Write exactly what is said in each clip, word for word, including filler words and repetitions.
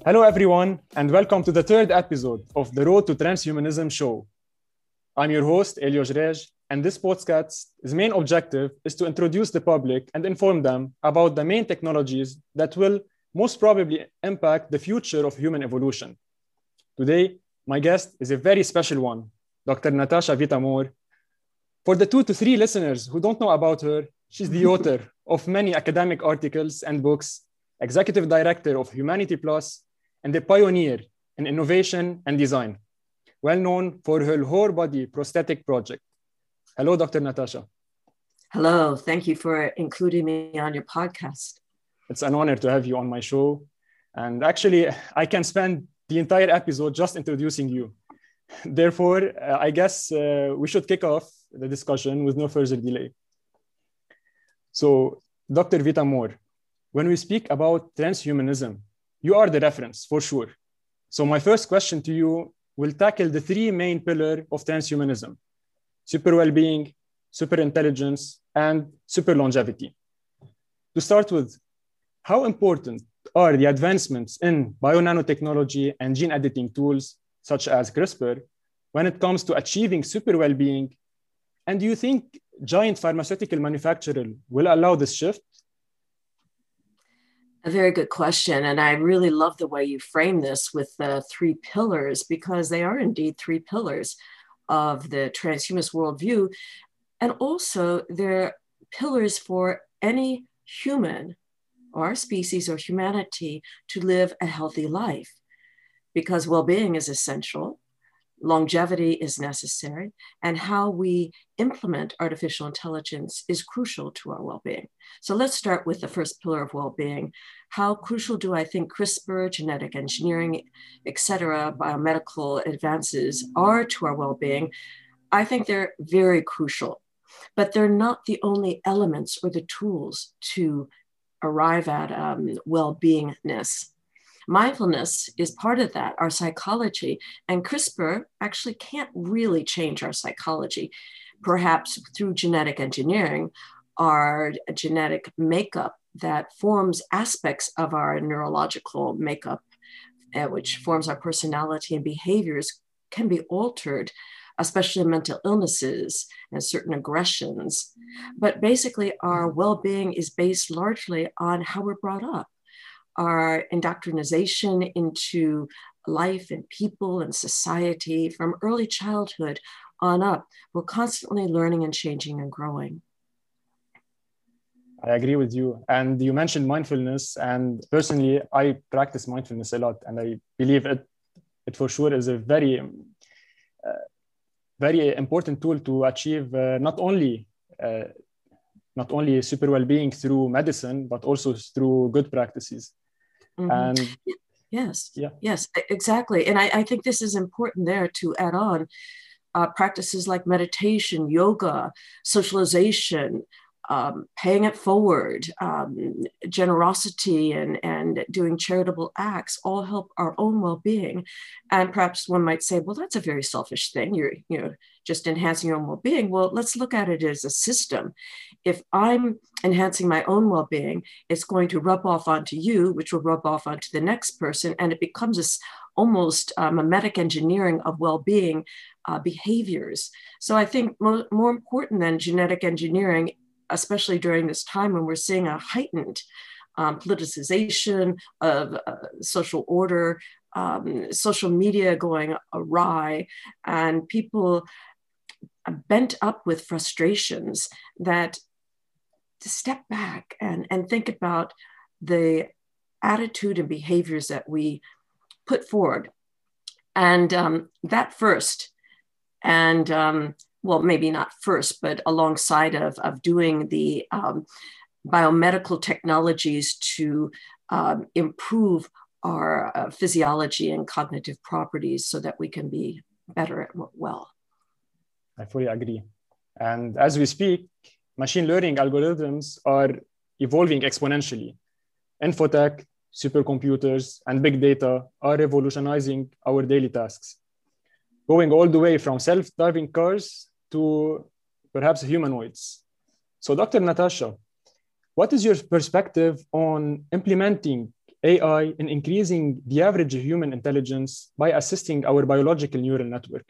Hello, everyone, and welcome to the third episode of the Road to Transhumanism show. I'm your host, Elio Jrej, and this podcast's main objective is to introduce the public and inform them about the main technologies that will most probably impact the future of human evolution. Today, my guest is a very special one, Doctor Natasha Vita-More. For the two to three listeners who don't know about her, she's the author of many academic articles and books, executive director of Humanity Plus, and a pioneer in innovation and design, well known for her whole body prosthetic project. Hello, Doctor Natasha. Hello, thank you for including me on your podcast. It's an honor to have you on my show. And actually, I can spend the entire episode just introducing you. Therefore, uh, I guess uh, we should kick off the discussion with no further delay. So, Doctor Vita-More, when we speak about transhumanism, you are the reference for sure. So my first question to you will tackle the three main pillars of transhumanism: super well-being, super intelligence, and super longevity. To start with, how important are the advancements in bio-nanotechnology and gene editing tools, such as CRISPR, when it comes to achieving super well-being? And do you think giant pharmaceutical manufacturers will allow this shift? A very good question. And I really love the way you frame this with the three pillars, because they are indeed three pillars of the transhumanist worldview. And also they're pillars for any human or species or humanity to live a healthy life, because well-being is essential. Longevity is necessary, and how we implement artificial intelligence is crucial to our well-being. So let's start with the first pillar of well-being. How crucial do I think CRISPR, genetic engineering, et cetera, biomedical advances are to our well-being? I think they're very crucial, but they're not the only elements or the tools to arrive at um, well-beingness. Mindfulness is part of that, our psychology, and CRISPR actually can't really change our psychology. Perhaps through genetic engineering, our genetic makeup that forms aspects of our neurological makeup, uh, which forms our personality and behaviors, can be altered, especially mental illnesses and certain aggressions. But basically, our well-being is based largely on how we're brought up. Our indoctrination into life and people and society from early childhood on up. We're constantly learning and changing and growing. I agree with you. And you mentioned mindfulness. And personally, I practice mindfulness a lot. And I believe it, it for sure is a very, uh, very important tool to achieve uh, not only uh, not only super well-being through medicine, but also through good practices. Mm-hmm. And yes, yeah. yes, exactly. And I, I think this is important there to add on uh, practices like meditation, yoga, socialization, um, paying it forward, um, generosity, and, and doing charitable acts all help our own well-being. And perhaps one might say, well, that's a very selfish thing. You're, you know, just enhancing your own well-being. Well, let's look at it as a system. If I'm enhancing my own well-being, it's going to rub off onto you, which will rub off onto the next person. And it becomes this almost uh, mimetic engineering of well-being uh, behaviors. So I think mo- more important than genetic engineering, especially during this time when we're seeing a heightened um, politicization of uh, social order, um, social media going awry, and people bent up with frustrations, that to step back and, and think about the attitude and behaviors that we put forward. And um, that first, and um, well, maybe not first, but alongside of, of doing the um, biomedical technologies to um, improve our uh, physiology and cognitive properties so that we can be better at well. I fully agree. And as we speak, machine learning algorithms are evolving exponentially. Infotech, supercomputers, and big data are revolutionizing our daily tasks, going all the way from self-driving cars to perhaps humanoids. So Doctor Natasha, what is your perspective on implementing A I in increasing the average human intelligence by assisting our biological neural network?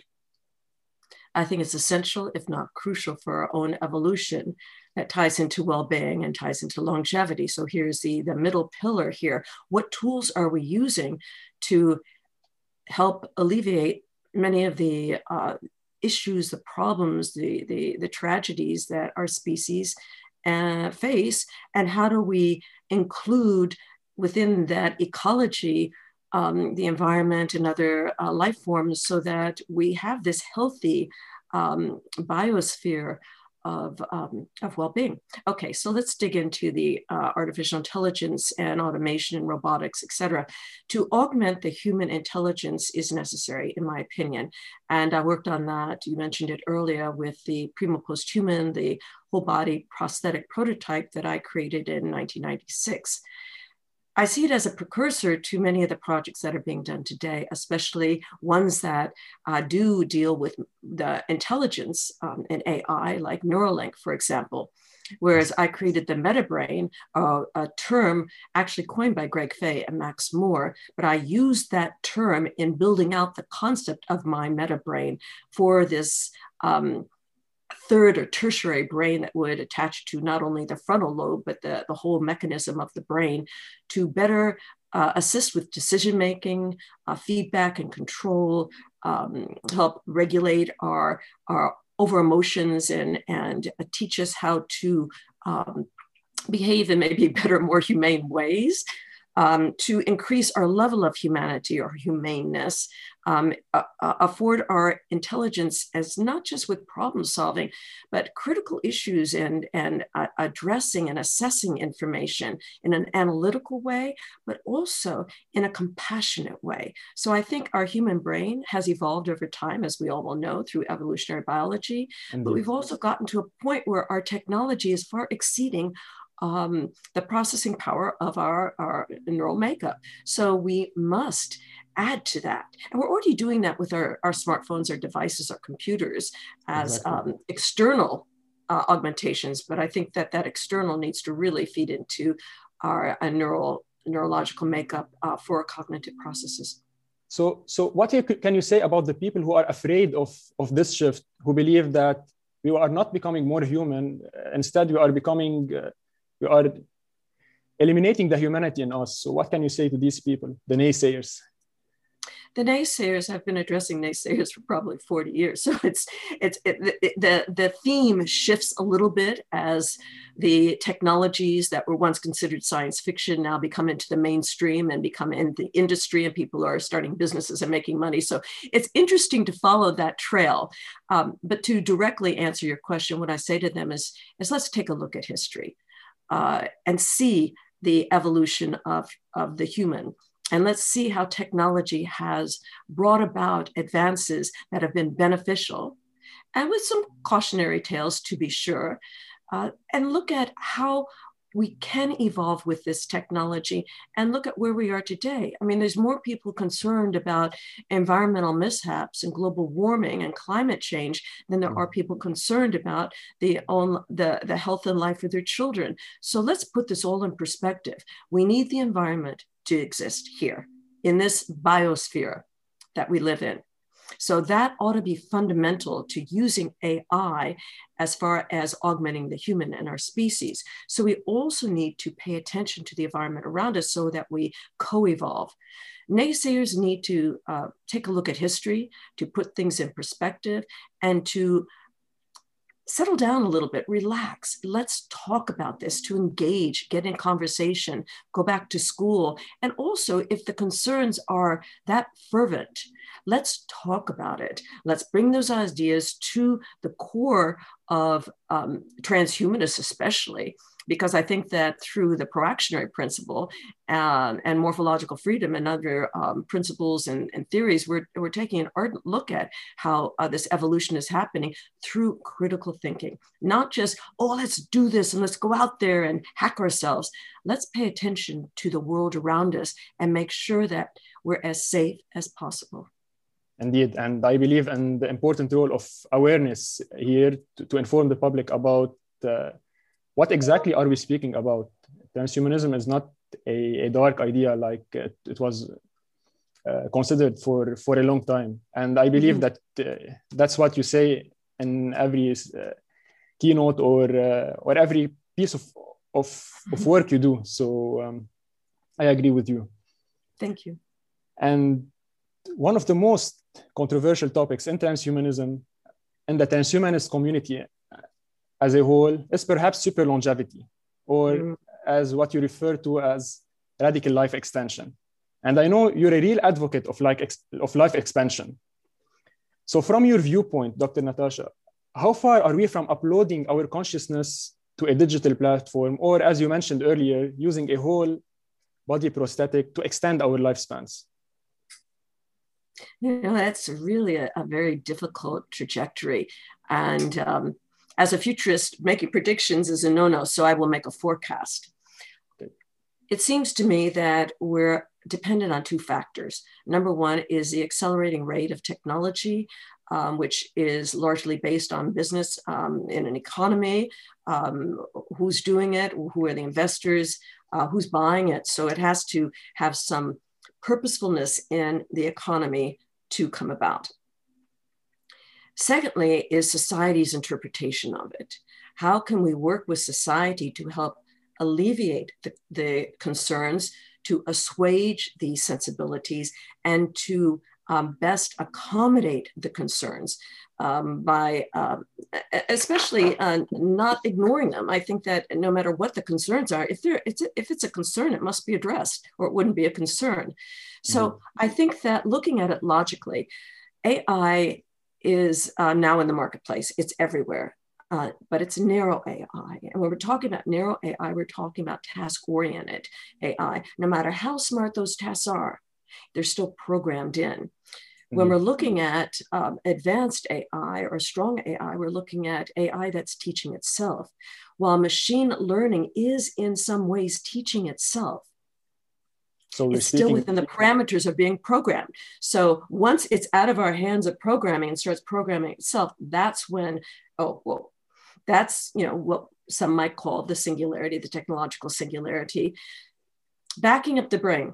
I think it's essential, if not crucial, for our own evolution. That ties into well-being and ties into longevity. So here's the, the middle pillar here. What tools are we using to help alleviate many of the uh, issues, the problems, the, the, the tragedies that our species uh, face? And how do we include within that ecology Um, the environment and other uh, life forms so that we have this healthy um, biosphere of, um, of well-being. Okay, so let's dig into the uh, artificial intelligence and automation and robotics, et cetera. To augment the human intelligence is necessary, in my opinion. And I worked on that, you mentioned it earlier, with the Primo Posthuman, the whole body prosthetic prototype that I created in nineteen ninety-six. I see it as a precursor to many of the projects that are being done today, especially ones that uh, do deal with the intelligence um, in A I, like Neuralink, for example. Whereas I created the MetaBrain, uh, a term actually coined by Greg Fay and Max Moore, but I used that term in building out the concept of my MetaBrain for this um, third or tertiary brain that would attach to not only the frontal lobe, but the, the whole mechanism of the brain to better uh, assist with decision-making, uh, feedback and control, um, help regulate our, our over emotions and, and uh, teach us how to um, behave in maybe better, more humane ways. Um, to increase our level of humanity or humaneness, um, uh, afford our intelligence as not just with problem solving, but critical issues and, and uh, addressing and assessing information in an analytical way, but also in a compassionate way. So I think our human brain has evolved over time, as we all will know, through evolutionary biology, Indeed. But we've also gotten to a point where our technology is far exceeding Um, the processing power of our, our neural makeup. So we must add to that. And we're already doing that with our, our smartphones, our devices, our computers as exactly. um, external uh, augmentations. But I think that that external needs to really feed into our uh, neural, neurological makeup uh, for our cognitive processes. So, so what can you say about the people who are afraid of, of this shift, who believe that we are not becoming more human, instead we are becoming uh, we are eliminating the humanity in us? So what can you say to these people, the naysayers? The naysayers, I've been addressing naysayers for probably forty years. So it's, it's it, it, the, the theme shifts a little bit as the technologies that were once considered science fiction now become into the mainstream and become in the industry, and people are starting businesses and making money. So it's interesting to follow that trail. Um, but to directly answer your question, what I say to them is, is let's take a look at history. Uh, and see the evolution of, of the human. And let's see how technology has brought about advances that have been beneficial, and with some cautionary tales to be sure, uh, and look at how we can evolve with this technology and look at where we are today. I mean, there's more people concerned about environmental mishaps and global warming and climate change than there are people concerned about the, own, the, the health and life of their children. So let's put this all in perspective. We need the environment to exist here in this biosphere that we live in. So that ought to be fundamental to using A I as far as augmenting the human and our species. So we also need to pay attention to the environment around us so that we co-evolve. Naysayers need to uh, take a look at history, to put things in perspective, and to settle down a little bit, relax. Let's talk about this, to engage, get in conversation, go back to school. And also, if the concerns are that fervent, let's talk about it. Let's bring those ideas to the core of um, transhumanists, especially, because I think that through the proactionary principle uh, and morphological freedom and other um, principles and, and theories, we're, we're taking an ardent look at how uh, this evolution is happening through critical thinking. Not just, oh, let's do this and let's go out there and hack ourselves. Let's pay attention to the world around us and make sure that we're as safe as possible. Indeed, and I believe in the important role of awareness here to, to inform the public about uh, what exactly are we speaking about. Transhumanism is not a, a dark idea like it, it was uh, considered for, for a long time. And I believe mm-hmm. that uh, that's what you say in every uh, keynote or uh, or every piece of, of, mm-hmm. of work you do. So um, I agree with you. Thank you. And one of the most controversial topics in transhumanism and the transhumanist community as a whole is perhaps super longevity, or mm. as what you refer to as radical life extension. And I know you're a real advocate of, like ex- of life expansion. So from your viewpoint, Doctor Natasha, how far are we from uploading our consciousness to a digital platform, or as you mentioned earlier, using a whole body prosthetic to extend our lifespans? You know, that's really a, a very difficult trajectory. And um, as a futurist, making predictions is a no-no, so I will make a forecast. Okay. It seems to me that we're dependent on two factors. Number one is the accelerating rate of technology, um, which is largely based on business um, in an economy, um, who's doing it, who are the investors, uh, who's buying it. So it has to have some purposefulness in the economy to come about. Secondly, is society's interpretation of it. How can we work with society to help alleviate the, the concerns, to assuage these sensibilities, and to um, best accommodate the concerns um, by um, especially uh, not ignoring them. I think that no matter what the concerns are, if, there, it's a, if it's a concern, it must be addressed, or it wouldn't be a concern. So mm-hmm. I think that looking at it logically, A I is uh, now in the marketplace. It's everywhere, uh, but it's narrow A I. And when we're talking about narrow A I, we're talking about task-oriented A I. No matter how smart those tasks are, they're still programmed in. Mm-hmm. When we're looking at um, advanced A I or strong A I, we're looking at A I that's teaching itself. While machine learning is in some ways teaching itself, so it's speaking- still within the parameters of being programmed. So once it's out of our hands of programming and starts programming itself, that's when, oh, well, that's, you know, what some might call the singularity, the technological singularity. Backing up the brain,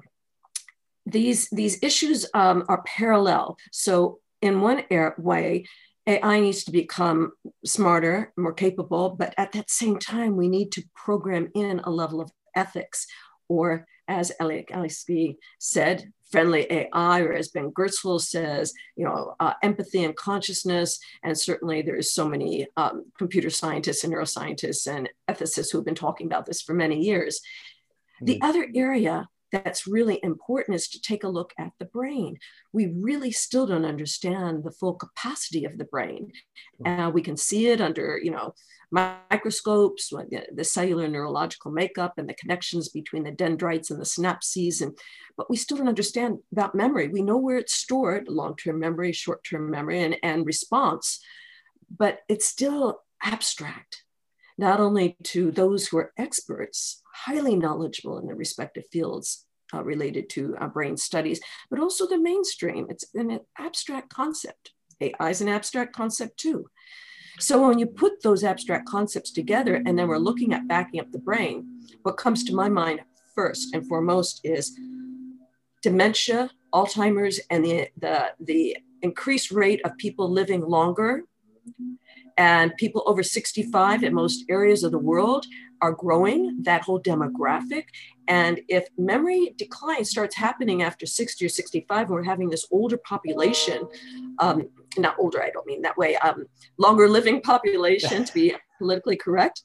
these, these issues um, are parallel. So in one air, way, A I needs to become smarter, more capable, but at that same time, we need to program in a level of ethics, or as Elliot Gillespie said, friendly A I, or as Ben Gertzfeld says, you know, uh, empathy and consciousness. And certainly there's so many um, computer scientists and neuroscientists and ethicists who've been talking about this for many years. Mm-hmm. The other area that's really important is to take a look at the brain. We really still don't understand the full capacity of the brain. And uh, we can see it under, you know, microscopes, the cellular neurological makeup and the connections between the dendrites and the synapses. And, but we still don't understand about memory. We know where it's stored, long-term memory, short-term memory, and, and response, but it's still abstract, not only to those who are experts, highly knowledgeable in their respective fields uh, related to uh, brain studies, but also the mainstream. It's an abstract concept. A I is an abstract concept too. So when you put those abstract concepts together, and then we're looking at backing up the brain, what comes to my mind first and foremost is dementia, Alzheimer's, and the, the, the increased rate of people living longer. And people over sixty-five in most areas of the world are growing, that whole demographic. And if memory decline starts happening after sixty or sixty-five, we're having this older population, um, not older, I don't mean that way, um, longer living population, to be politically correct.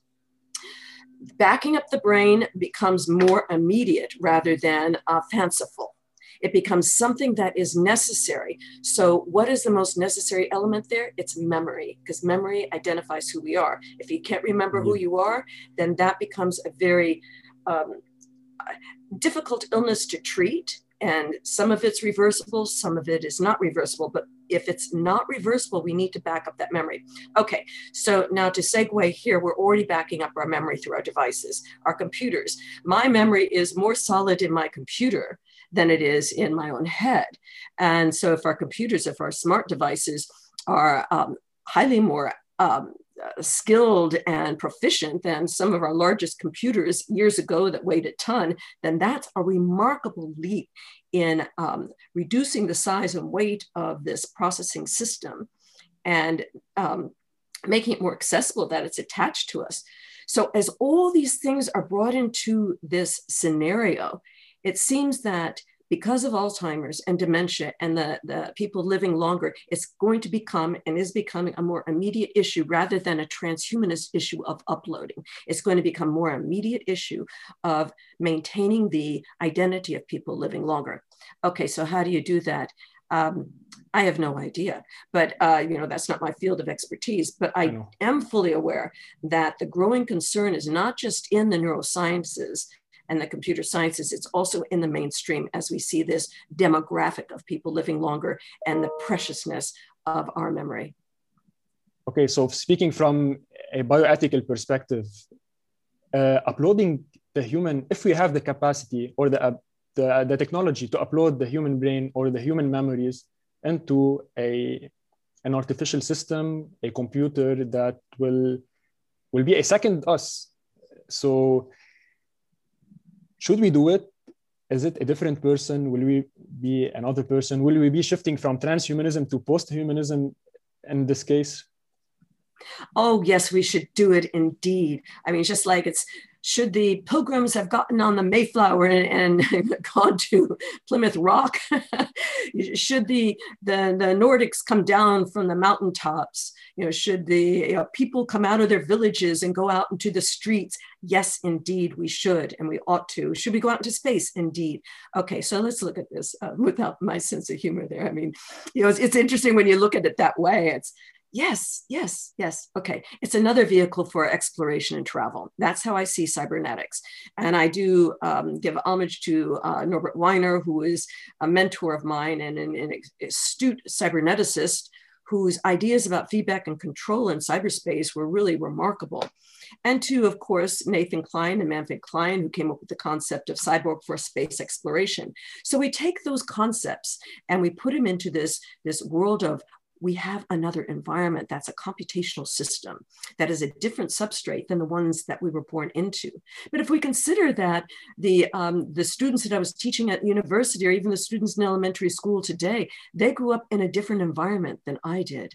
Backing up the brain becomes more immediate rather than uh, fanciful. It becomes something that is necessary. So what is the most necessary element there? It's memory, because memory identifies who we are. If you can't remember who you are, then that becomes a very um, difficult illness to treat. And some of it's reversible, some of it is not reversible. But if it's not reversible, we need to back up that memory. Okay, so now to segue here, we're already backing up our memory through our devices, our computers. My memory is more solid in my computer than it is in my own head. And so if our computers, if our smart devices are um, highly more um, uh, skilled and proficient than some of our largest computers years ago that weighed a ton, then that's a remarkable leap in um, reducing the size and weight of this processing system and um, making it more accessible that it's attached to us. So as all these things are brought into this scenario, it seems that because of Alzheimer's and dementia and the, the people living longer, it's going to become and is becoming a more immediate issue rather than a transhumanist issue of uploading. It's going to become more immediate issue of maintaining the identity of people living longer. Okay, so how do you do that? Um, I have no idea, but uh, you know, that's not my field of expertise, but I, I am fully aware that the growing concern is not just in the neurosciences and the computer sciences, it's also in the mainstream as we see this demographic of people living longer and the preciousness of our memory. Okay, so speaking from a bioethical perspective, uh, uploading the human, if we have the capacity or the, uh, the, the technology to upload the human brain or the human memories into a, an artificial system, a computer that will, will be a second us. So should we do it? Is it a different person? Will we be another person? Will we be shifting from transhumanism to post-humanism in this case? Oh, yes, we should do it indeed. I mean, just like it's, should the pilgrims have gotten on the Mayflower and, and gone to Plymouth Rock? Should the, the, the Nordics come down from the mountaintops? You know, should the you know, people come out of their villages and go out into the streets? Yes, indeed, we should, and we ought to. Should we go out into space? Indeed. Okay, so let's look at this uh, without my sense of humor there. I mean, you know, it's, it's interesting when you look at it that way. It's, Yes, yes, yes. Okay. It's another vehicle for exploration and travel. That's how I see cybernetics. And I do um, give homage to uh, Norbert Weiner, who is a mentor of mine and an, an astute cyberneticist whose ideas about feedback and control in cyberspace were really remarkable. And to, of course, Nathan Klein and Manfred Klein, who came up with the concept of cyborg for space exploration. So we take those concepts and we put them into this, this world of we have another environment that's a computational system that is a different substrate than the ones that we were born into. But if we consider that the, um, the students that I was teaching at university, or even the students in elementary school today, they grew up in a different environment than I did.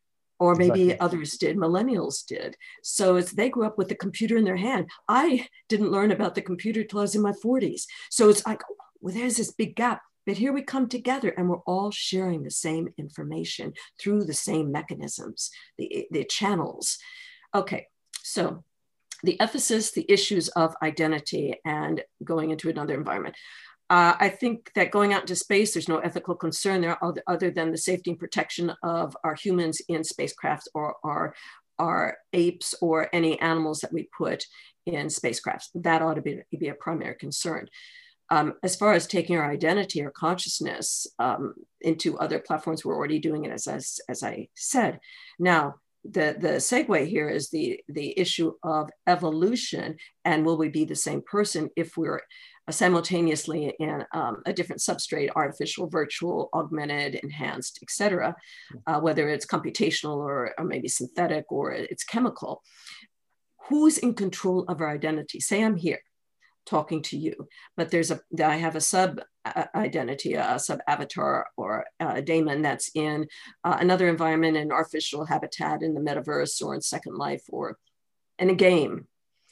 Or maybe exactly. Others did, millennials did. So it's, they grew up with the computer in their hand. I didn't learn about the computer till I was in my forties. So it's like, well, there's this big gap. But here we come together and we're all sharing the same information through the same mechanisms, the, the channels. Okay, so the ethicists, the issues of identity and going into another environment. Uh, I think that going out into space, there's no ethical concern there other than the safety and protection of our humans in spacecrafts or our, our apes or any animals that we put in spacecrafts. That ought to be, be a primary concern. Um, as far as taking our identity or consciousness um, into other platforms, we're already doing it, as, as, as I said. Now, the, the segue here is the, the issue of evolution, and will we be the same person if we're simultaneously in um, a different substrate, artificial, virtual, augmented, enhanced, et cetera, uh, whether it's computational or, or maybe synthetic or it's chemical. Who's in control of our identity? Say I'm here talking to you, but there's a, I have a sub identity, a sub avatar or a daemon that's in uh, another environment, an artificial habitat in the metaverse or in Second Life or in a game.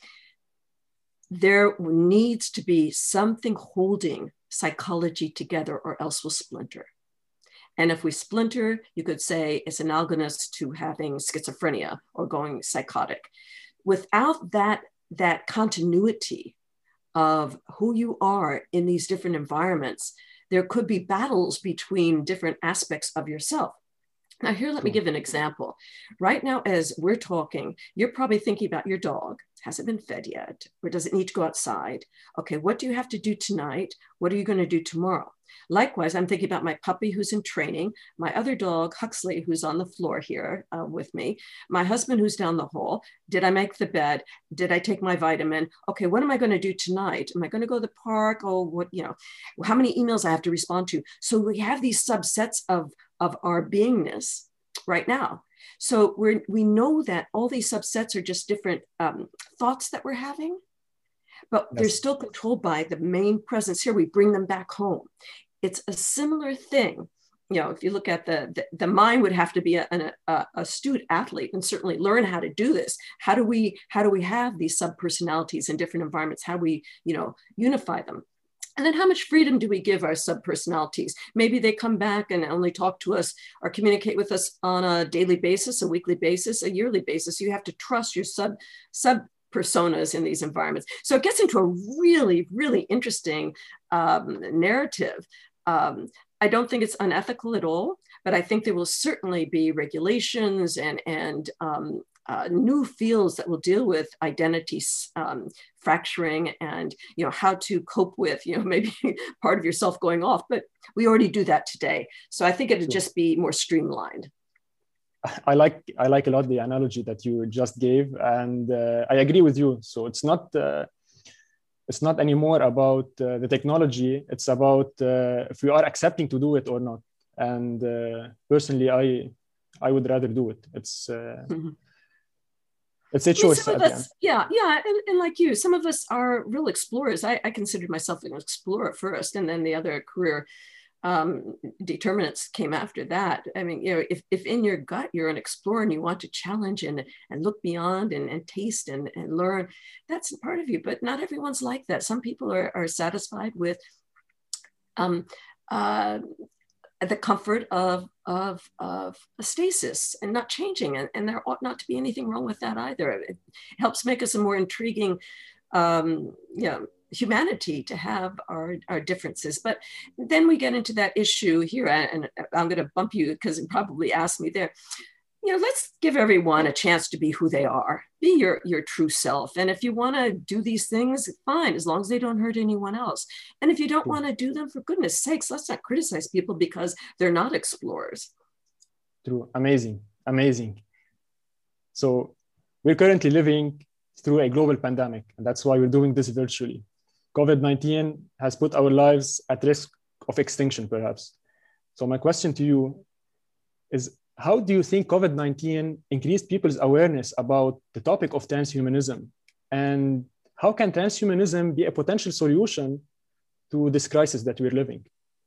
There needs to be something holding psychology together or else we'll splinter. And if we splinter, you could say it's analogous to having schizophrenia or going psychotic. Without that, that continuity of who you are in these different environments, there could be battles between different aspects of yourself. Now here, let me give an example. Right now, as we're talking, you're probably thinking about your dog. Has it been fed yet? Or does it need to go outside? Okay, what do you have to do tonight? What are you going to do tomorrow? Likewise, I'm thinking about my puppy who's in training, my other dog, Huxley, who's on the floor here uh, with me, my husband who's down the hall. Did I make the bed? Did I take my vitamin? Okay, what am I going to do tonight? Am I going to go to the park? Oh, what, you know, how many emails I have to respond to? So we have these subsets of, of our beingness right now. So we're, we know that all these subsets are just different um, thoughts that we're having, but yes. they're still controlled by the main presence here. We bring them back home. It's a similar thing. You know, if you look at the, the, the mind would have to be a, an a, astute athlete and certainly learn how to do this. How do we, how do we have these subpersonalities in different environments? How do we, you know, unify them? And then how much freedom do we give our subpersonalities? Maybe they come back and only talk to us or communicate with us on a daily basis, a weekly basis, a yearly basis. You have to trust your sub, sub personas in these environments. So it gets into a really, really interesting um, narrative. Um, I don't think it's unethical at all, but I think there will certainly be regulations and, and um, uh, new fields that will deal with identity um, fracturing and, you know, how to cope with, you know, maybe part of yourself going off, but we already do that today. So I think it'd just be more streamlined. I like, I like a lot the analogy that you just gave, and uh, I agree with you. So it's not, uh, it's not anymore about uh, the technology. It's about uh, if we are accepting to do it or not. And uh, personally, I, I would rather do it. It's, uh, mm-hmm. it's a choice. I mean, some of us, yeah, yeah, and, and like you, some of us are real explorers. I, I considered myself an explorer first, and then the other career um, determinants came after that. I mean, you know, if, if in your gut you're an explorer and you want to challenge and, and look beyond and, and taste and, and learn, that's part of you. But not everyone's like that. Some people are, are satisfied with um, uh, the comfort of, of, of a stasis and not changing. And, and there ought not to be anything wrong with that either. It helps make us a more intriguing, um, you know, humanity to have our, our differences. But then we get into that issue here, and I'm going to bump you because you probably asked me there. You know, let's give everyone a chance to be who they are, be your, your true self. And if you want to do these things, fine, as long as they don't hurt anyone else. And if you don't want to do them, for goodness sakes, let's not criticize people because they're not explorers. True. Amazing. Amazing. So we're currently living through a global pandemic, and that's why we're doing this virtually. COVID nineteen has put our lives at risk of extinction, perhaps. So my question to you is, how do you think COVID nineteen increased people's awareness about the topic of transhumanism? And how can transhumanism be a potential solution to this crisis that we're living?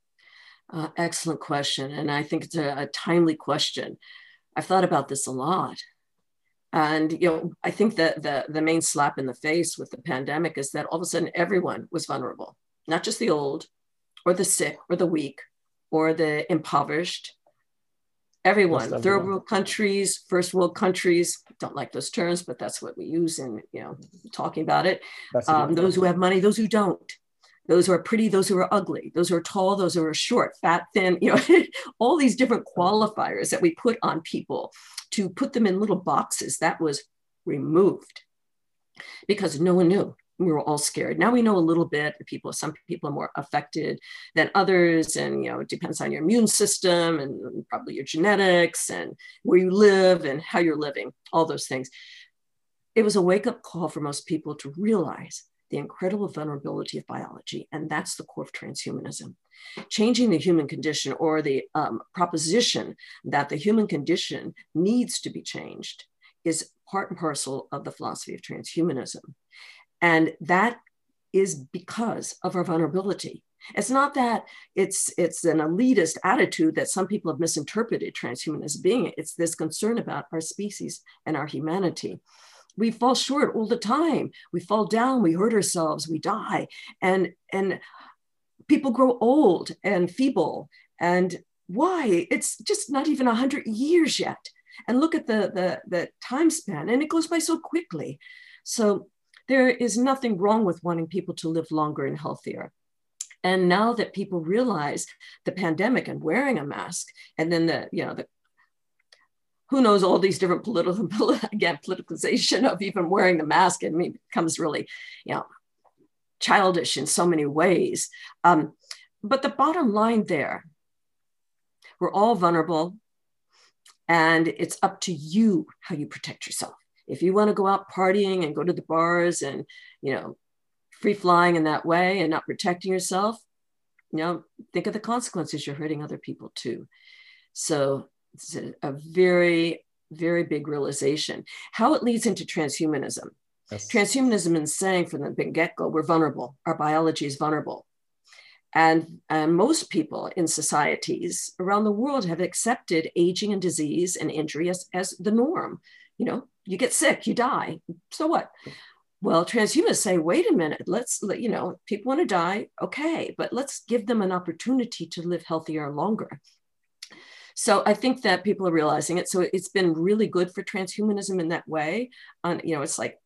Uh, excellent question. And I think it's a, a timely question. I've thought about this a lot. And, you know, I think that the, the main slap in the face with the pandemic is that all of a sudden everyone was vulnerable, not just the old or the sick or the weak or the impoverished. Everyone, third world countries, first world countries, don't like those terms, but that's what we use in, you know, talking about it. Um, those who have money, those who don't. Those who are pretty, those who are ugly, those who are tall, those who are short, fat, thin, you know, all these different qualifiers that we put on people to put them in little boxes, that was removed because no one knew. We were all scared. Now we know a little bit. People, some people are more affected than others. And, you know, it depends on your immune system and probably your genetics and where you live and how you're living, all those things. It was a wake-up call for most people to realize the incredible vulnerability of biology. And that's the core of transhumanism. Changing the human condition, or the um, proposition that the human condition needs to be changed, is part and parcel of the philosophy of transhumanism. And that is because of our vulnerability. It's not that it's, it's an elitist attitude that some people have misinterpreted transhumanism being. It's this concern about our species and our humanity. We fall short all the time. We fall down, we hurt ourselves, we die. And, and people grow old and feeble. And why? It's just not even one hundred years yet. And look at the, the, the time span, and it goes by so quickly. So there is nothing wrong with wanting people to live longer and healthier. And now that people realize the pandemic and wearing a mask, and then the, you know, the, who knows, all these different political, again, politicalization of even wearing the mask, and it becomes really, you know, childish in so many ways. Um, but the bottom line there, we're all vulnerable, and it's up to you how you protect yourself. If you want to go out partying and go to the bars and, you know, free flying in that way and not protecting yourself, you know, think of the consequences. You're hurting other people too. So it's a, a very very big realization. How it leads into transhumanism. Yes. Transhumanism is saying from the get-go, we're vulnerable. Our biology is vulnerable. And uh, most people in societies around the world have accepted aging and disease and injury as, as the norm. You know, you get sick, you die. So what? Well, transhumanists say, wait a minute, let's, you know, people want to die, okay, but let's give them an opportunity to live healthier and longer. So I think that people are realizing it. So it's been really good for transhumanism in that way. Um, you know, it's like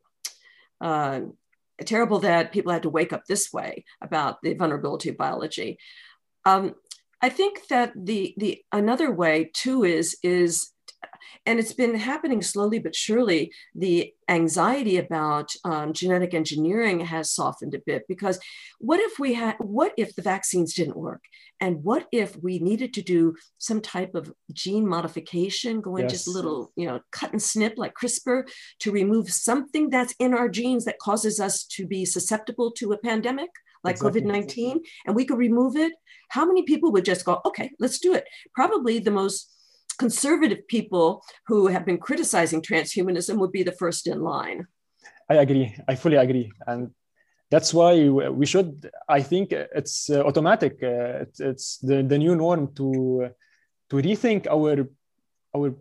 uh, terrible that people had to wake up this way about the vulnerability of biology. Um, I think that the the another way too is is. And it's been happening slowly but surely. The anxiety about um, genetic engineering has softened a bit, because what if we had, what if the vaccines didn't work? And what if we needed to do some type of gene modification, go in Yes. just a little, you know, cut and snip like CRISPR to remove something that's in our genes that causes us to be susceptible to a pandemic like Exactly. COVID nineteen, and we could remove it? How many people would just go, okay, let's do it? Probably the most conservative people who have been criticizing transhumanism would be the first in line. I agree. I fully agree. And that's why we should, I think it's automatic. Uh, it's it's the, the new norm to, to rethink our, our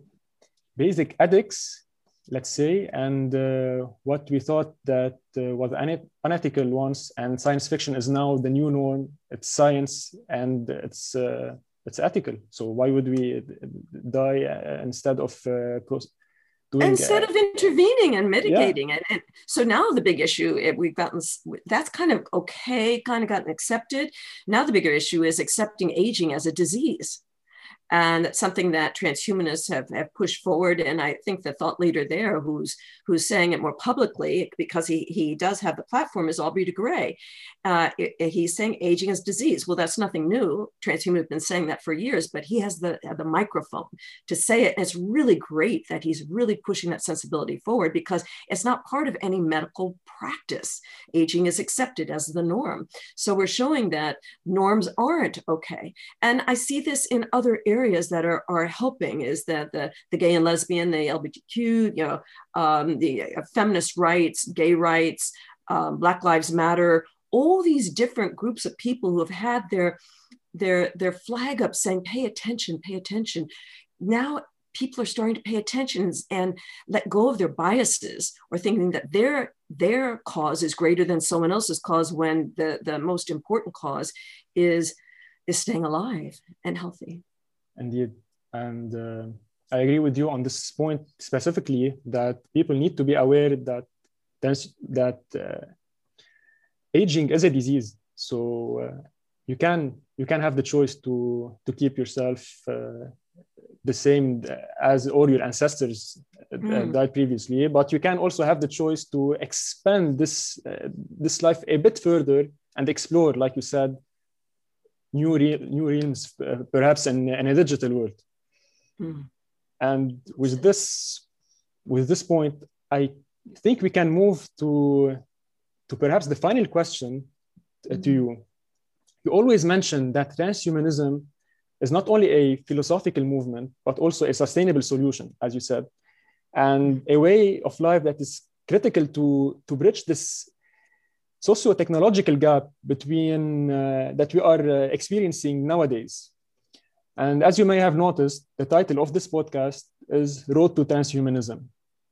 basic ethics, let's say, and uh, what we thought that uh, was unethical once, and science fiction is now the new norm. It's science, and it's uh, it's ethical. So why would we die uh, instead of uh, doing instead uh, of intervening and mitigating yeah. it? And so now the big issue, we've gotten, that's kind of okay, kind of gotten accepted. Now the bigger issue is accepting aging as a disease. And that's something that transhumanists have, have pushed forward. And I think the thought leader there who's who's saying it more publicly, because he, he does have the platform, is Aubrey de Grey. Uh, it, it, he's saying aging is disease. Well, that's nothing new. Transhumanists have been saying that for years, but he has the, the microphone to say it. And it's really great that he's really pushing that sensibility forward, because it's not part of any medical practice. Aging is accepted as the norm. So we're showing that norms aren't okay. And I see this in other areas areas that are, are helping, is that the, the gay and lesbian, the L G B T Q, you know, um, the feminist rights, gay rights, um, Black Lives Matter, all these different groups of people who have had their, their, their flag up saying, pay attention, pay attention. Now people are starting to pay attention and let go of their biases, or thinking that their, their cause is greater than someone else's cause, when the, the most important cause is, is staying alive and healthy. Indeed. And uh, I agree with you on this point specifically, that people need to be aware that that uh, aging is a disease. So uh, you can you can have the choice to to keep yourself uh, the same as all your ancestors mm. died previously, but you can also have the choice to expand this uh, this life a bit further and explore, like you said, new re- new realms, uh, perhaps in, in a digital world. Mm. And with this with this point, I think we can move to to perhaps the final question mm. to you. You always mention that transhumanism is not only a philosophical movement, but also a sustainable solution, as you said, and a way of life that is critical to, to bridge this socio-technological gap between uh, that we are uh, experiencing nowadays. And as you may have noticed, the title of this podcast is Road to Transhumanism.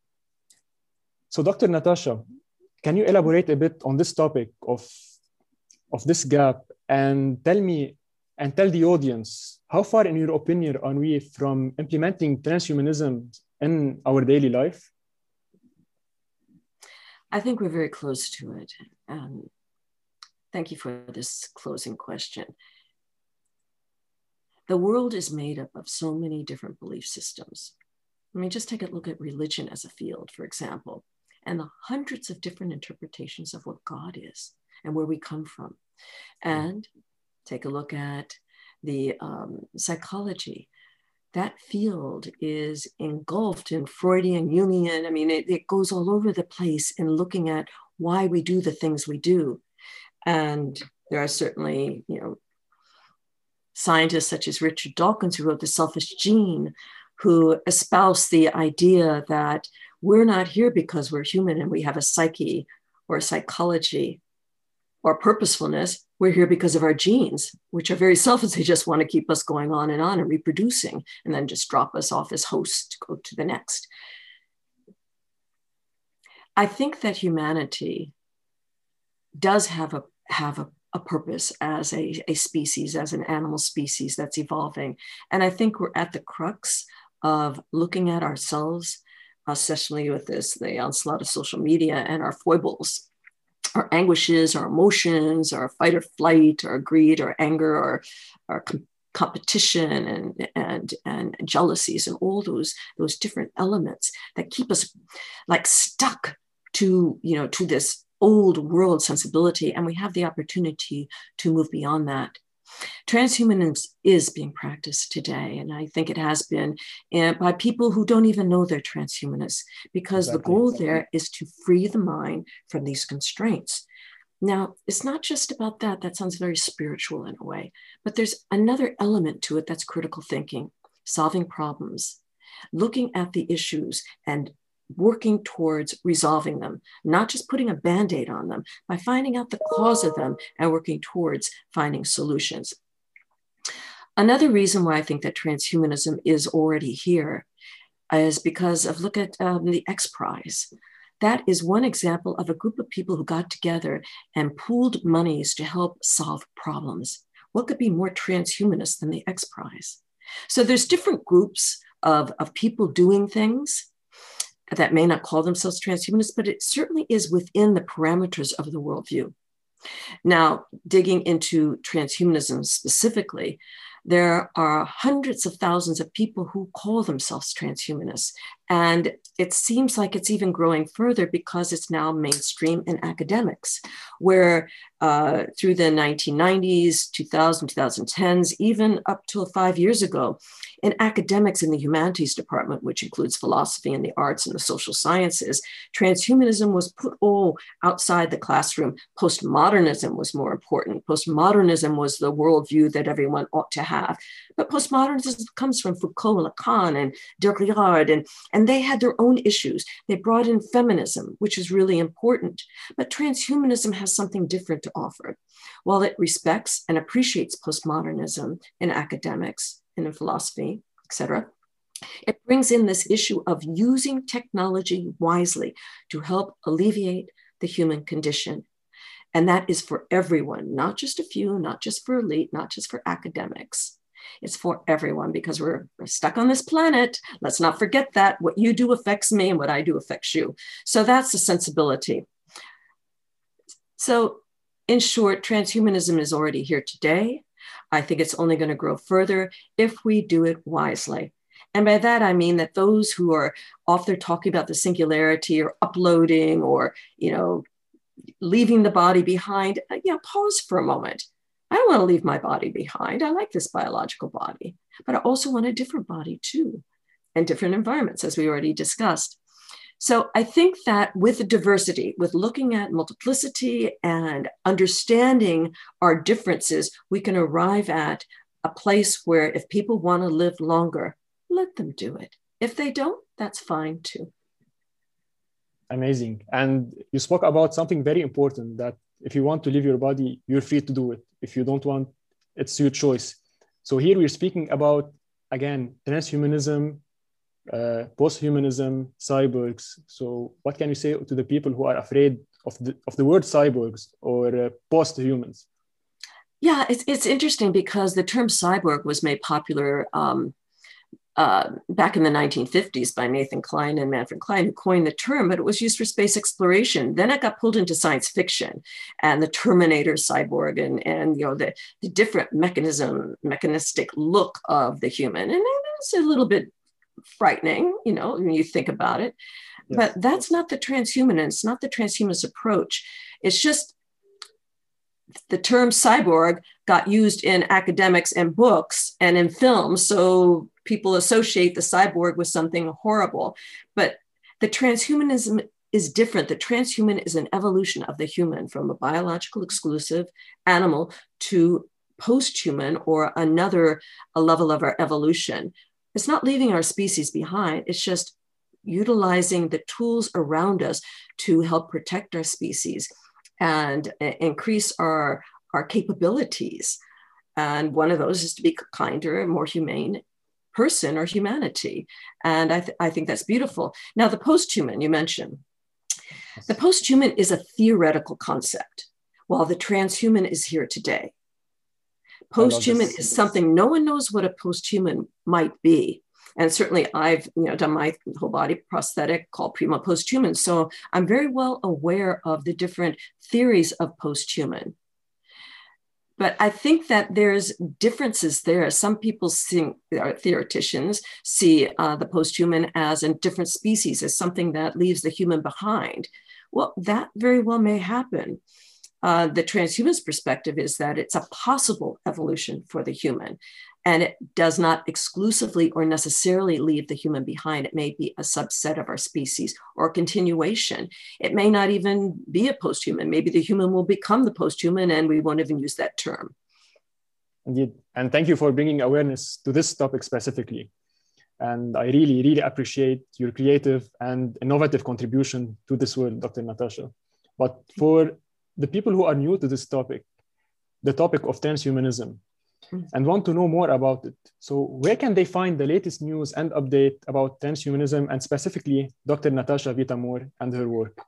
So Doctor Natasha, can you elaborate a bit on this topic of, of this gap, and tell me and tell the audience, how far, in your opinion, are we from implementing transhumanism in our daily life? I think we're very close to it. Um, thank you for this closing question. The world is made up of so many different belief systems. I mean, just take a look at religion as a field, for example, and the hundreds of different interpretations of what God is and where we come from. And take a look at the um, psychology. That field is engulfed in Freudian, Jungian. I mean, it, it goes all over the place in looking at why we do the things we do. And there are certainly, you know, scientists such as Richard Dawkins, who wrote The Selfish Gene, who espouse the idea that we're not here because we're human and we have a psyche or a psychology or purposefulness. We're here because of our genes, which are very selfish. They just want to keep us going on and on and reproducing, and then just drop us off as hosts to go to the next. I think that humanity does have a have a, a purpose as a, a species, as an animal species that's evolving. And I think we're at the crux of looking at ourselves, especially with this, the onslaught of social media, and our foibles, our anguishes, our emotions, our fight or flight, our greed, our anger, our, our com- competition and, and, and jealousies, and all those, those different elements that keep us like stuck to, you know, to this old world sensibility. And we have the opportunity to move beyond that. Transhumanism is being practiced today, and I think it has been uh, by people who don't even know they're transhumanists, because exactly. the goal there is to free the mind from these constraints. Now, it's not just about that. That sounds very spiritual in a way, but there's another element to it that's critical thinking, solving problems, looking at the issues and working towards resolving them, not just putting a Band-Aid on them, by finding out the cause of them and working towards finding solutions. Another reason why I think that transhumanism is already here is because of, look at um, the X Prize. That is one example of a group of people who got together and pooled monies to help solve problems. What could be more transhumanist than the X Prize? So there's different groups of, of people doing things that may not call themselves transhumanists, but it certainly is within the parameters of the worldview. Now, digging into transhumanism specifically, there are hundreds of thousands of people who call themselves transhumanists. And it seems like it's even growing further because it's now mainstream in academics, where uh, through the nineteen nineties, two thousand, twenty tens, even up till five years ago, in academics in the humanities department, which includes philosophy and the arts and the social sciences, transhumanism was put all outside the classroom. Postmodernism was more important. Postmodernism was the worldview that everyone ought to have. But postmodernism comes from Foucault, Lacan, and Derrida, and, and they had their own issues. They brought in feminism, which is really important. But transhumanism has something different to offer. While it respects and appreciates postmodernism in academics and in philosophy, et cetera, it brings in this issue of using technology wisely to help alleviate the human condition. And that is for everyone, not just a few, not just for elite, not just for academics. It's for everyone, because we're, we're stuck on this planet. Let's not forget that what you do affects me and what I do affects you. So that's the sensibility. So in short, transhumanism is already here today. I think it's only going to grow further if we do it wisely. And by that, I mean that those who are off there talking about the singularity or uploading or, you know, leaving the body behind, you know, pause for a moment. I don't want to leave my body behind. I like this biological body, but I also want a different body too, and different environments, as we already discussed. So I think that with the diversity, with looking at multiplicity and understanding our differences, we can arrive at a place where if people want to live longer, let them do it. If they don't, that's fine too. Amazing. And you spoke about something very important, that if you want to leave your body, you're free to do it. If you don't want, it's your choice. So here we're speaking about, again, transhumanism, uh, post-humanism, cyborgs. So what can you say to the people who are afraid of the, of the word cyborgs or uh, post-humans? Yeah, it's, it's interesting because the term cyborg was made popular um, Uh, back in the nineteen fifties by Nathan Klein and Manfred Klein, who coined the term, but it was used for space exploration. Then it got pulled into science fiction and the Terminator cyborg and, and you know, the, the different mechanism, mechanistic look of the human. And it's a little bit frightening, you know, when you think about it. Yes. But that's not the transhumanist, it's not the transhumanist approach. It's just the term cyborg got used in academics and books and in films. So people associate the cyborg with something horrible. But the transhumanism is different. The transhuman is an evolution of the human from a biological exclusive animal to post-human or another a level of our evolution. it's not leaving our species behind. It's just utilizing the tools around us to help protect our species and uh, increase our, our capabilities. And one of those is to be kinder and more humane person or humanity. And I, th- I think that's beautiful. Now, the post-human you mentioned, the post-human is a theoretical concept, while the transhuman is here today. Post-human is something no one knows what a post-human might be. And certainly I've you know, done my whole body prosthetic called Prima Post-Human. So I'm very well aware of the different theories of post-human. But I think that there's differences there. Some people see, theoreticians see uh, the post-human as a different species, as something that leaves the human behind. Well, that very well may happen. Uh, the transhumanist perspective is that it's a possible evolution for the human, and it does not exclusively or necessarily leave the human behind. It may be a subset of our species or a continuation. It may not even be a post-human. Maybe the human will become the post-human and we won't even use that term. Indeed. And thank you for bringing awareness to this topic specifically. And I really, really appreciate your creative and innovative contribution to this world, Doctor Natasha. But for the people who are new to this topic, the topic of transhumanism, and want to know more about it, so where can they find the latest news and update about transhumanism and specifically Doctor Natasha Vita-More and her work?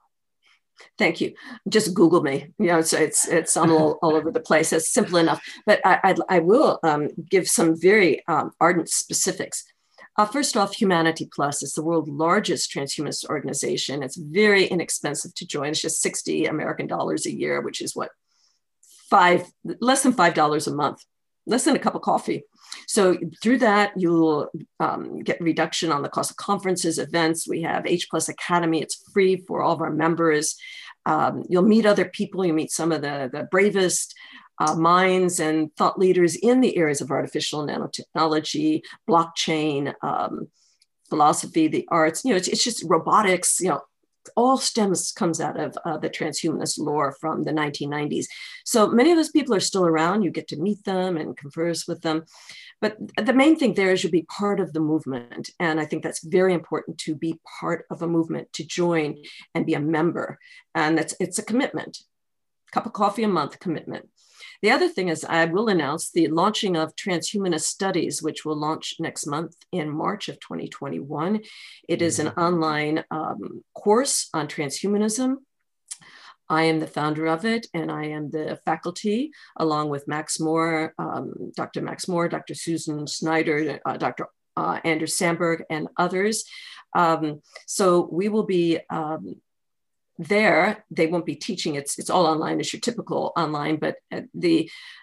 Thank you. Just Google me. You know, it's it's it's all, all over the place. It's simple enough. But I I, I will um, give some very um, ardent specifics. Uh, first off, Humanity Plus is the world's largest transhumanist organization. It's very inexpensive to join. It's just sixty American dollars a year, which is what, five, less than five dollars a month, less than a cup of coffee. So through that, you'll um, get reduction on the cost of conferences, events. We have H Plus Academy. It's free for all of our members. Um, you'll meet other people. You meet some of the, the bravest Uh, minds and thought leaders in the areas of artificial nanotechnology, blockchain, um, philosophy, the arts. You know, it's, it's just robotics. You know, all stems comes out of uh, the transhumanist lore from the nineteen nineties. So many of those people are still around. You get to meet them and converse with them. But the main thing there is you'll be part of the movement. And I think that's very important, to be part of a movement, to join and be a member. And it's, it's a commitment, cup of coffee a month commitment. The other thing is I will announce the launching of Transhumanist Studies, which will launch next month in March of twenty twenty-one. It is an online um, course on transhumanism. I am the founder of it, and I am the faculty, along with Max Moore, um, Doctor Max Moore, Doctor Susan Snyder, uh, Doctor Uh, Anders Sandberg, and others. Um, so we will be um, there. They won't be teaching. It's it's all online, as your typical online. But the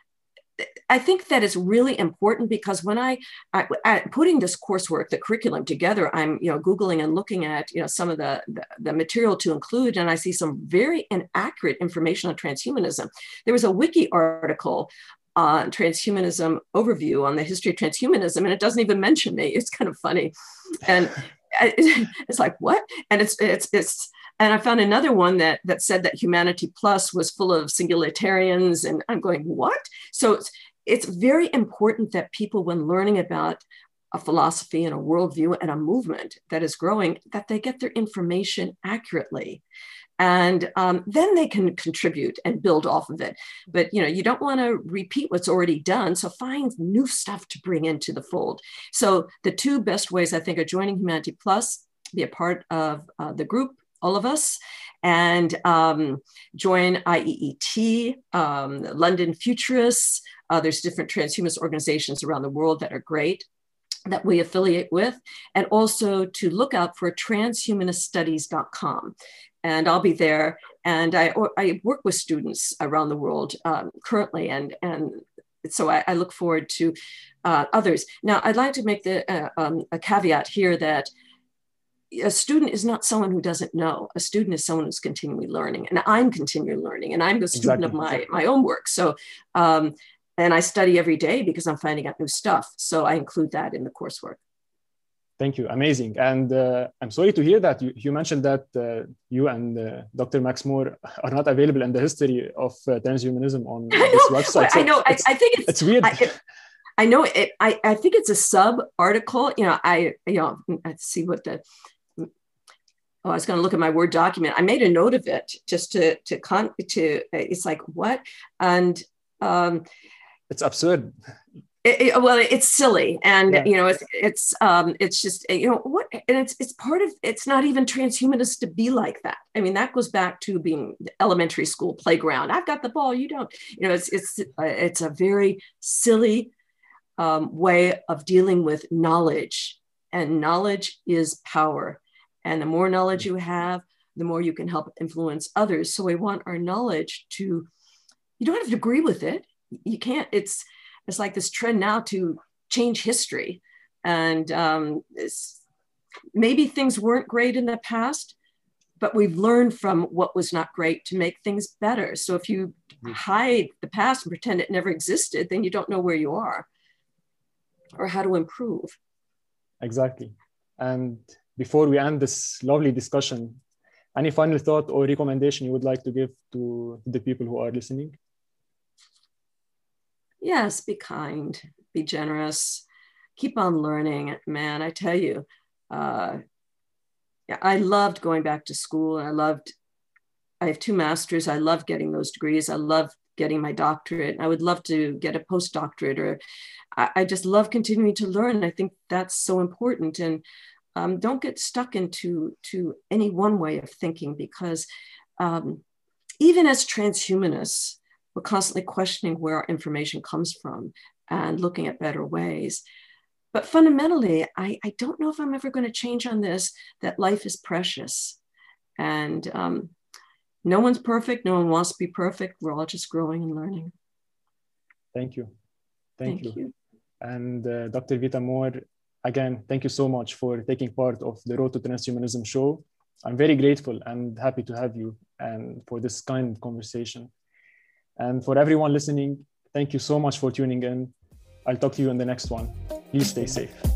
I think that is really important, because when I, I, I putting this coursework, the curriculum together, I'm you know googling and looking at you know some of the, the the material to include, and I see some very inaccurate information on transhumanism. There was a wiki article on transhumanism overview on the history of transhumanism, and it doesn't even mention me. It's kind of funny, and it's like, what? And it's it's it's. And I found another one that that said that Humanity Plus was full of singularitarians, and I'm going, what? So it's, it's very important that people, when learning about a philosophy and a worldview and a movement that is growing, that they get their information accurately. And um, then they can contribute and build off of it. But you know, you don't want to repeat what's already done. So find new stuff to bring into the fold. So the two best ways, I think, are joining Humanity Plus, be a part of uh, the group, all of us, and um, join I E E T, um, London Futurists. Uh, there's different transhumanist organizations around the world that are great, that we affiliate with, and also to look out for transhumanist studies dot com. And I'll be there. And I, I work with students around the world um, currently, and, and so I, I look forward to uh, others. Now, I'd like to make the, uh, um, a caveat here that a student is not someone who doesn't know. A student is someone who's continually learning, and I'm continually learning, and I'm the student exactly. of my, my own work. So, um, and I study every day because I'm finding out new stuff. So I include that in the coursework. Thank you. Amazing. And uh, I'm sorry to hear that you, you mentioned that uh, you and uh, Doctor Max Moore are not available in the history of uh, transhumanism on this website. So I know. I, I think it's, it's weird. I, it, I know it, I, I think it's a sub article, you know, I, you know, let's see what the, oh, I was going to look at my Word document. I made a note of it just to, to, con, to it's like, what? And um, it's absurd. It, it, well, it's silly, and yeah. you know, it's it's um, it's just you know what, and it's it's part of. It's not even transhumanist to be like that. I mean, that goes back to being elementary school playground. I've got the ball, you don't. You know, it's it's uh, it's a very silly um, way of dealing with knowledge, and knowledge is power. And the more knowledge you have, the more you can help influence others. So we want our knowledge to. You don't have to agree with it. You can't. It's It's like this trend now to change history. And um, maybe things weren't great in the past, but we've learned from what was not great to make things better. So if you hide the past and pretend it never existed, then you don't know where you are or how to improve. Exactly. And before we end this lovely discussion, any final thought or recommendation you would like to give to the people who are listening? Yes, be kind, be generous, keep on learning. Man, I tell you, uh, I loved going back to school. I loved, I have two masters. I love getting those degrees. I love getting my doctorate. I would love to get a postdoctorate, or I, I just love continuing to learn. I think that's so important. And um, don't get stuck into to any one way of thinking, because um, even as transhumanists, we're constantly questioning where our information comes from and looking at better ways. But fundamentally, I, I don't know if I'm ever going to change on this, that life is precious. And um, no one's perfect. No one wants to be perfect. We're all just growing and learning. Thank you. Thank, thank you. you. And uh, Doctor Vita Moore, again, thank you so much for taking part of the Road to Transhumanism show. I'm very grateful and happy to have you and for this kind conversation. And for everyone listening, thank you so much for tuning in. I'll talk to you in the next one. Please stay safe.